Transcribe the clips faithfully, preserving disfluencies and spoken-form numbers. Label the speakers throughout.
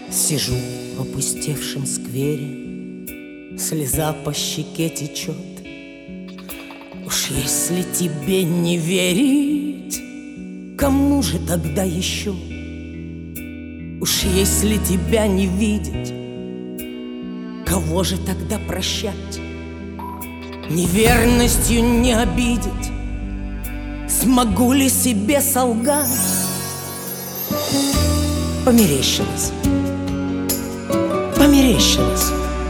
Speaker 1: Сижу в опустевшем сквере, слеза по щеке течет. Уж если тебе не верить, кому же тогда еще? Уж если тебя не видеть, кого же тогда прощать? Неверностью не обидеть, смогу ли себе солгать? Померещилось, померещилось.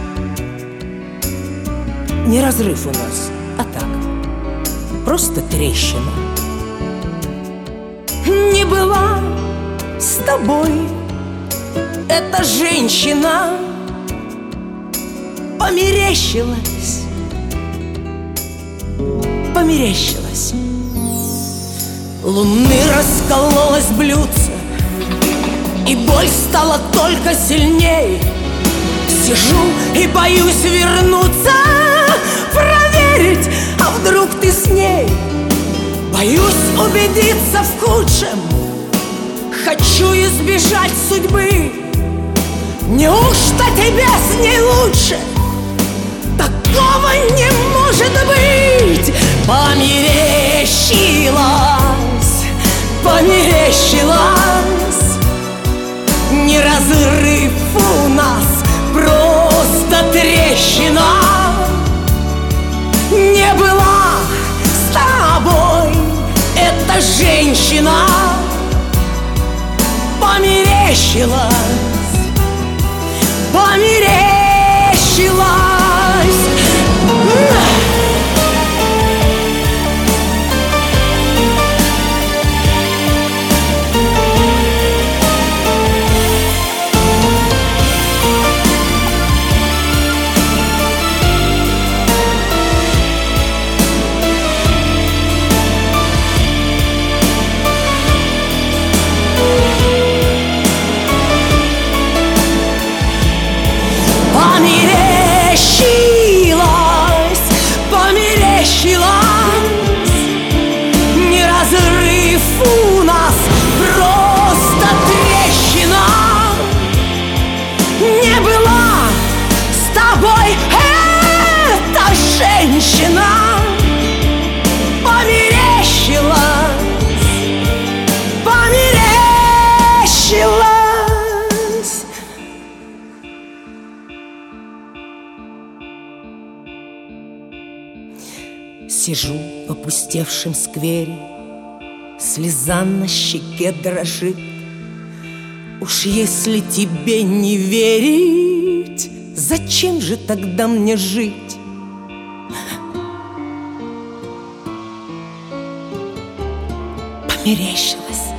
Speaker 1: Не разрыв у нас, а так, просто трещина. Не была с тобой эта женщина, померещилась, померещилась. Луны раскололось блюдце, и боль стала только сильней. Сижу и боюсь вернуться, проверить, а вдруг ты с ней. Боюсь убедиться в худшем, хочу избежать судьбы. Неужто тебе с ней лучше? Такого не может быть. Померещилась, померещилась. Не разрыв у нас, просто трещина. Не была с тобой эта женщина, померещилась, померещилась. Женщина, померещилась, померещилась. Сижу в опустевшем сквере, слеза на щеке дрожит. Уж если тебе не верить, зачем же тогда мне жить? Померещилась.